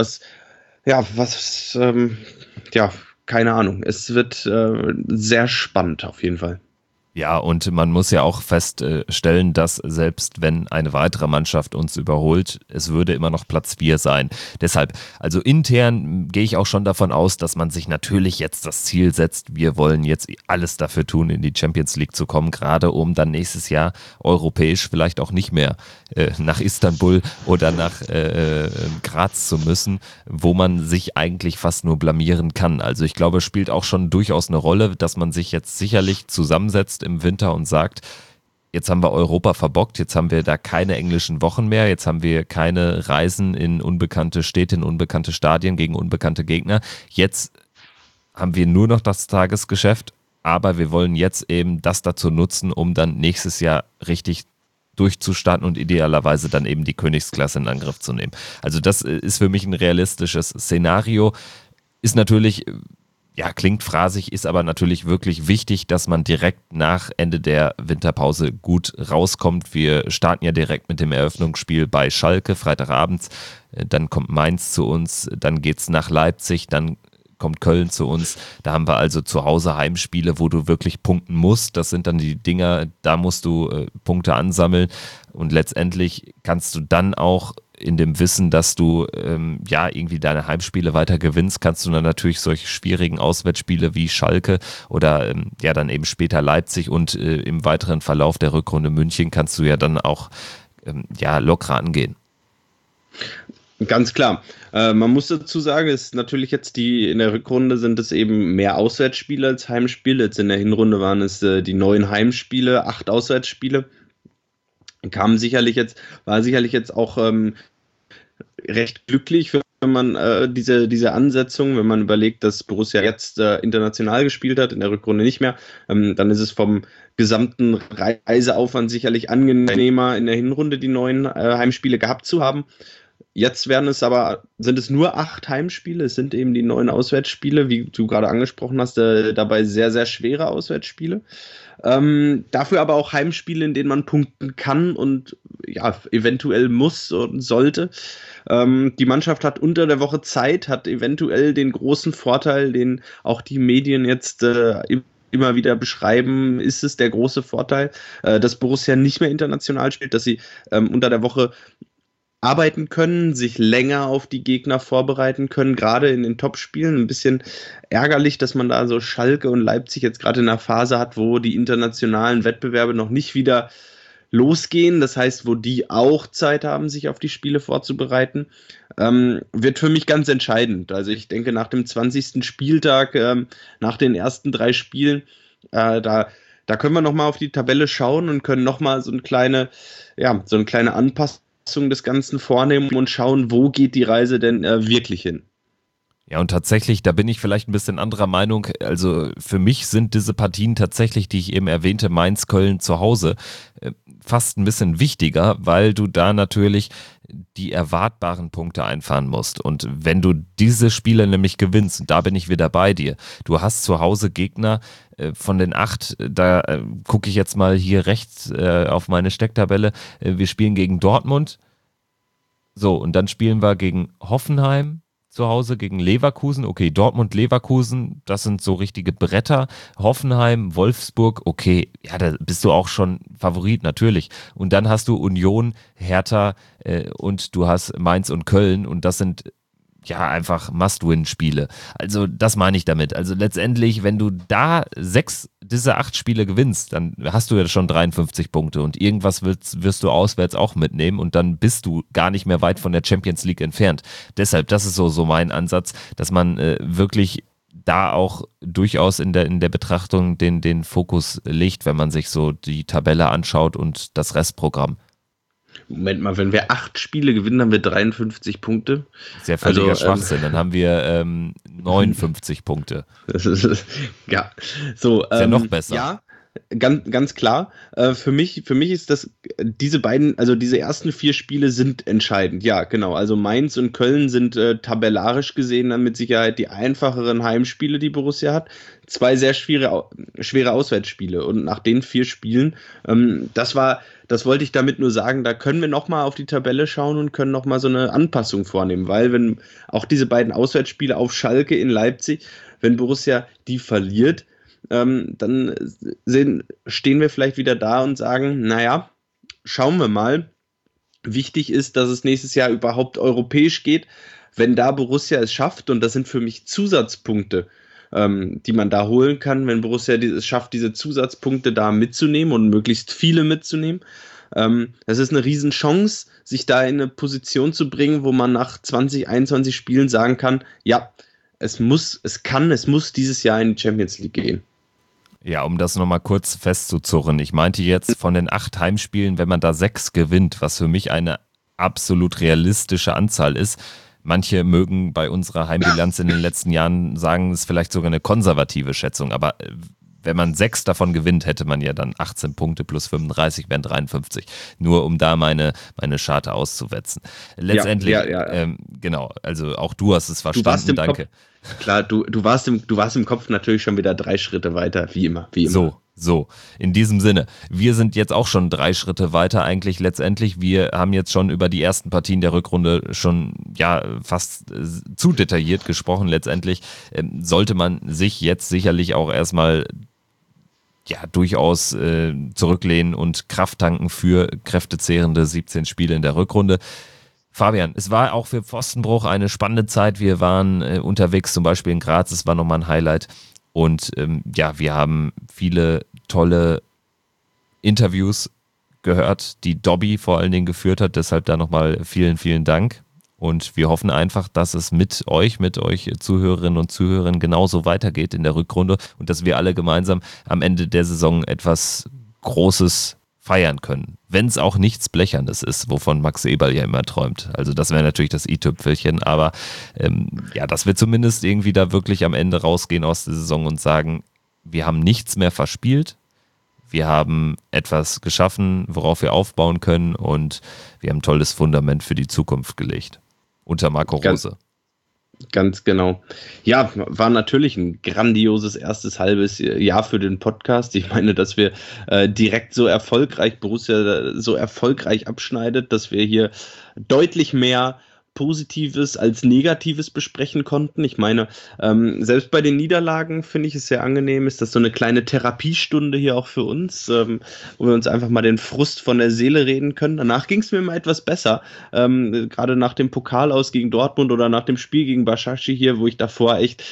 Keine Ahnung. Es wird sehr spannend auf jeden Fall. Ja, und man muss ja auch feststellen, dass selbst wenn eine weitere Mannschaft uns überholt, es würde immer noch Platz 4 sein. Deshalb, also intern gehe ich auch schon davon aus, dass man sich natürlich jetzt das Ziel setzt, wir wollen jetzt alles dafür tun, in die Champions League zu kommen, gerade um dann nächstes Jahr europäisch vielleicht auch nicht mehr nach Istanbul oder nach Graz zu müssen, wo man sich eigentlich fast nur blamieren kann. Also ich glaube, es spielt auch schon durchaus eine Rolle, dass man sich jetzt sicherlich zusammensetzt im Winter und sagt, jetzt haben wir Europa verbockt, jetzt haben wir da keine englischen Wochen mehr, jetzt haben wir keine Reisen in unbekannte Städte, in unbekannte Stadien gegen unbekannte Gegner. Jetzt haben wir nur noch das Tagesgeschäft, aber wir wollen jetzt eben das dazu nutzen, um dann nächstes Jahr richtig durchzustarten und idealerweise dann eben die Königsklasse in Angriff zu nehmen. Also das ist für mich ein realistisches Szenario. Ist natürlich, klingt phrasig, ist aber natürlich wirklich wichtig, dass man direkt nach Ende der Winterpause gut rauskommt. Wir starten ja direkt mit dem Eröffnungsspiel bei Schalke, Freitagabends. Dann kommt Mainz zu uns, dann geht's nach Leipzig, dann kommt Köln zu uns. Da haben wir also zu Hause Heimspiele, wo du wirklich punkten musst. Das sind dann die Dinger, da musst du Punkte ansammeln und letztendlich kannst du dann auch in dem Wissen, dass du irgendwie deine Heimspiele weiter gewinnst, kannst du dann natürlich solche schwierigen Auswärtsspiele wie Schalke oder dann eben später Leipzig und im weiteren Verlauf der Rückrunde München kannst du ja dann auch locker angehen. Ganz klar. Man muss dazu sagen, ist natürlich jetzt in der Rückrunde sind es eben mehr Auswärtsspiele als Heimspiele. Jetzt in der Hinrunde waren es die 9 Heimspiele, 8 Auswärtsspiele. War sicherlich jetzt auch recht glücklich, wenn man diese Ansetzung, wenn man überlegt, dass Borussia jetzt international gespielt hat, in der Rückrunde nicht mehr, dann ist es vom gesamten Reiseaufwand sicherlich angenehmer, in der Hinrunde die 9 Heimspiele gehabt zu haben. Jetzt sind es nur 8 Heimspiele, es sind eben die 9 Auswärtsspiele, wie du gerade angesprochen hast, dabei sehr, sehr schwere Auswärtsspiele. Dafür aber auch Heimspiele, in denen man punkten kann und eventuell muss und sollte. Die Mannschaft hat unter der Woche Zeit, hat eventuell den großen Vorteil, den auch die Medien jetzt immer wieder beschreiben, ist es der große Vorteil, dass Borussia nicht mehr international spielt, dass sie unter der Woche arbeiten können, sich länger auf die Gegner vorbereiten können, gerade in den Topspielen. Ein bisschen ärgerlich, dass man da so Schalke und Leipzig jetzt gerade in einer Phase hat, wo die internationalen Wettbewerbe noch nicht wieder losgehen. Das heißt, wo die auch Zeit haben, sich auf die Spiele vorzubereiten, wird für mich ganz entscheidend. Also ich denke, nach dem 20. Spieltag, nach den ersten 3 Spielen, da können wir nochmal auf die Tabelle schauen und können nochmal so eine kleine Anpassung des Ganzen vornehmen und schauen, wo geht die Reise denn wirklich hin. Ja, und tatsächlich, da bin ich vielleicht ein bisschen anderer Meinung. Also für mich sind diese Partien tatsächlich, die ich eben erwähnte, Mainz, Köln zu Hause, fast ein bisschen wichtiger, weil du da natürlich die erwartbaren Punkte einfahren musst. Und wenn du diese Spiele nämlich gewinnst, und da bin ich wieder bei dir, du hast zu Hause Gegner von den 8, da gucke ich jetzt mal hier rechts auf meine Stecktabelle, wir spielen gegen Dortmund, so, und dann spielen wir gegen Hoffenheim, zu Hause gegen Leverkusen, okay, Dortmund, Leverkusen, das sind so richtige Bretter, Hoffenheim, Wolfsburg, okay, ja, da bist du auch schon Favorit, natürlich. Und dann hast du Union, Hertha und du hast Mainz und Köln und das sind ja einfach Must-Win-Spiele. Also das meine ich damit. Also letztendlich, wenn du da 6 dieser 8 Spiele gewinnst, dann hast du ja schon 53 Punkte und irgendwas wirst du auswärts auch mitnehmen und dann bist du gar nicht mehr weit von der Champions League entfernt. Deshalb, das ist so mein Ansatz, dass man wirklich da auch durchaus in der Betrachtung den Fokus legt, wenn man sich so die Tabelle anschaut und das Restprogramm. Moment mal, wenn wir 8 Spiele gewinnen, haben wir 53 Punkte. Das ist ja völliger Schwachsinn. Dann haben wir 59 Punkte. Das ist, ja, so. Ist ja noch besser. Ja, ganz klar. Für mich ist das, diese ersten 4 Spiele sind entscheidend. Ja, genau. Also Mainz und Köln sind tabellarisch gesehen dann mit Sicherheit die einfacheren Heimspiele, die Borussia hat. 2 sehr schwere Auswärtsspiele. Und nach den 4 Spielen, das wollte ich damit nur sagen, da können wir nochmal auf die Tabelle schauen und können nochmal so eine Anpassung vornehmen, weil wenn auch diese beiden Auswärtsspiele auf Schalke in Leipzig, wenn Borussia die verliert, dann stehen wir vielleicht wieder da und sagen, naja, schauen wir mal. Wichtig ist, dass es nächstes Jahr überhaupt europäisch geht. Wenn da Borussia es schafft, und das sind für mich Zusatzpunkte, die man da holen kann, wenn Borussia es schafft, diese Zusatzpunkte da mitzunehmen und möglichst viele mitzunehmen. Das ist eine Riesenchance, sich da in eine Position zu bringen, wo man nach 20, 21 Spielen sagen kann, ja, es muss dieses Jahr in die Champions League gehen. Ja, um das nochmal kurz festzuzurren. Ich meinte jetzt von den 8 Heimspielen, wenn man da 6 gewinnt, was für mich eine absolut realistische Anzahl ist. Manche mögen bei unserer Heimbilanz in den letzten Jahren sagen, es ist vielleicht sogar eine konservative Schätzung, aber wenn man 6 davon gewinnt, hätte man ja dann 18 Punkte plus 35, wären 53. Nur um da meine Scharte auszuwetzen. Letztendlich, genau, also auch du hast es verstanden, danke. Klar, du warst im Kopf natürlich schon wieder 3 Schritte weiter, wie immer. So So, in diesem Sinne, wir sind jetzt auch schon 3 Schritte weiter eigentlich letztendlich. Wir haben jetzt schon über die ersten Partien der Rückrunde schon fast zu detailliert gesprochen. Letztendlich sollte man sich jetzt sicherlich auch erstmal durchaus zurücklehnen und Kraft tanken für kräftezehrende 17 Spiele in der Rückrunde. Fabian, es war auch für Pfostenbruch eine spannende Zeit. Wir waren unterwegs, zum Beispiel in Graz, es war nochmal ein Highlight. Und wir haben viele tolle Interviews gehört, die Dobby vor allen Dingen geführt hat. Deshalb da nochmal vielen, vielen Dank. Und wir hoffen einfach, dass es mit euch Zuhörerinnen und Zuhörern genauso weitergeht in der Rückrunde und dass wir alle gemeinsam am Ende der Saison etwas Großes feiern können. Wenn es auch nichts Blechernes ist, wovon Max Eberl ja immer träumt. Also das wäre natürlich das i-Tüpfelchen, aber dass wir zumindest irgendwie da wirklich am Ende rausgehen aus der Saison und sagen, wir haben nichts mehr verspielt, wir haben etwas geschaffen, worauf wir aufbauen können und wir haben ein tolles Fundament für die Zukunft gelegt. Unter Marco Rose. Ganz genau. Ja, war natürlich ein grandioses erstes halbes Jahr für den Podcast. Ich meine, dass wir direkt Borussia so erfolgreich abschneidet, dass wir hier deutlich mehr Positives als Negatives besprechen konnten. Ich meine, selbst bei den Niederlagen finde ich es sehr angenehm, ist das so eine kleine Therapiestunde hier auch für uns, wo wir uns einfach mal den Frust von der Seele reden können. Danach ging es mir mal etwas besser, gerade nach dem Pokal aus gegen Dortmund oder nach dem Spiel gegen Başakşehir hier, wo ich davor echt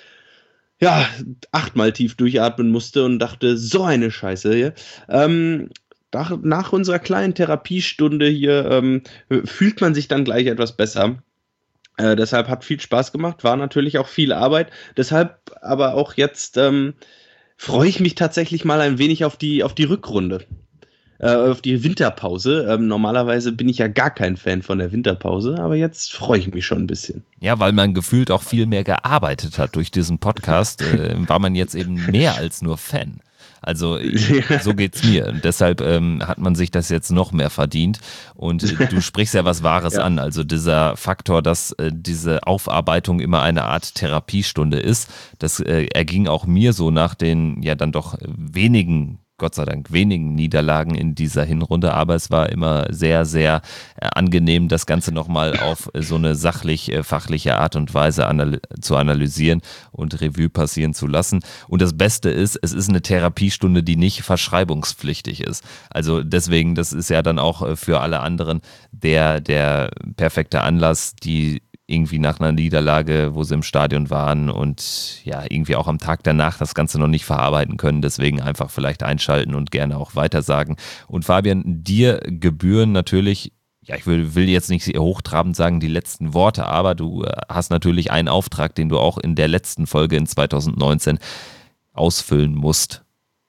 8-mal tief durchatmen musste und dachte, so eine Scheiße hier. Nach unserer kleinen Therapiestunde hier fühlt man sich dann gleich etwas besser. Deshalb hat viel Spaß gemacht, war natürlich auch viel Arbeit. Deshalb aber auch jetzt freue ich mich tatsächlich mal ein wenig auf die Rückrunde, auf die Winterpause. Normalerweise bin ich ja gar kein Fan von der Winterpause, aber jetzt freue ich mich schon ein bisschen. Ja, weil man gefühlt auch viel mehr gearbeitet hat durch diesen Podcast, war man jetzt eben mehr als nur Fan. Also so geht's mir und deshalb hat man sich das jetzt noch mehr verdient und du sprichst ja was Wahres an, also dieser Faktor, dass diese Aufarbeitung immer eine Art Therapiestunde ist, das erging auch mir so nach den dann doch Gott sei Dank wenigen Niederlagen in dieser Hinrunde, aber es war immer sehr, sehr angenehm, das Ganze nochmal auf so eine sachlich-fachliche Art und Weise zu analysieren und Revue passieren zu lassen. Und das Beste ist, es ist eine Therapiestunde, die nicht verschreibungspflichtig ist. Also deswegen, das ist ja dann auch für alle anderen der perfekte Anlass, die irgendwie nach einer Niederlage, wo sie im Stadion waren und irgendwie auch am Tag danach das Ganze noch nicht verarbeiten können. Deswegen einfach vielleicht einschalten und gerne auch weitersagen. Und Fabian, dir gebühren natürlich, ich will jetzt nicht hochtrabend sagen, die letzten Worte, aber du hast natürlich einen Auftrag, den du auch in der letzten Folge in 2019 ausfüllen musst.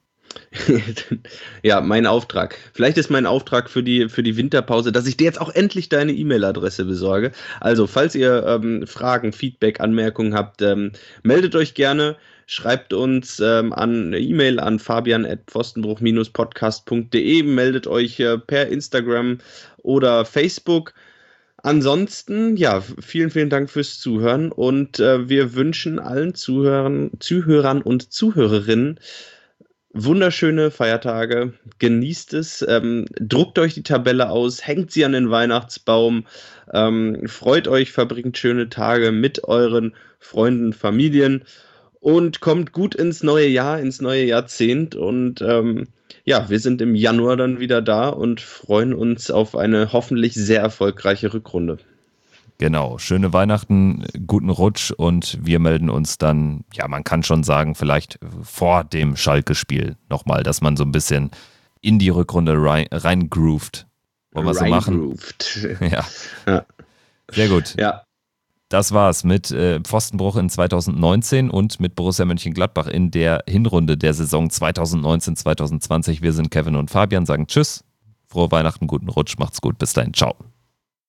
Ja, mein Auftrag. Vielleicht ist mein Auftrag für die Winterpause, dass ich dir jetzt auch endlich deine E-Mail-Adresse besorge. Also, falls ihr Fragen, Feedback, Anmerkungen habt, meldet euch gerne. Schreibt uns eine E-Mail an fabian@pfostenbruch-podcast.de. Meldet euch per Instagram oder Facebook. Ansonsten, vielen, vielen Dank fürs Zuhören und wir wünschen allen Zuhörern und Zuhörerinnen wunderschöne Feiertage, genießt es, druckt euch die Tabelle aus, hängt sie an den Weihnachtsbaum, freut euch, verbringt schöne Tage mit euren Freunden, Familien und kommt gut ins neue Jahr, ins neue Jahrzehnt und wir sind im Januar dann wieder da und freuen uns auf eine hoffentlich sehr erfolgreiche Rückrunde. Genau, schöne Weihnachten, guten Rutsch und wir melden uns dann, man kann schon sagen, vielleicht vor dem Schalke-Spiel nochmal, dass man so ein bisschen in die Rückrunde reingroovt. Wollen wir so machen? Ja. Sehr gut. Ja. Das war's mit Pfostenbruch in 2019 und mit Borussia Mönchengladbach in der Hinrunde der Saison 2019-2020. Wir sind Kevin und Fabian, sagen Tschüss, frohe Weihnachten, guten Rutsch, macht's gut, bis dahin, ciao.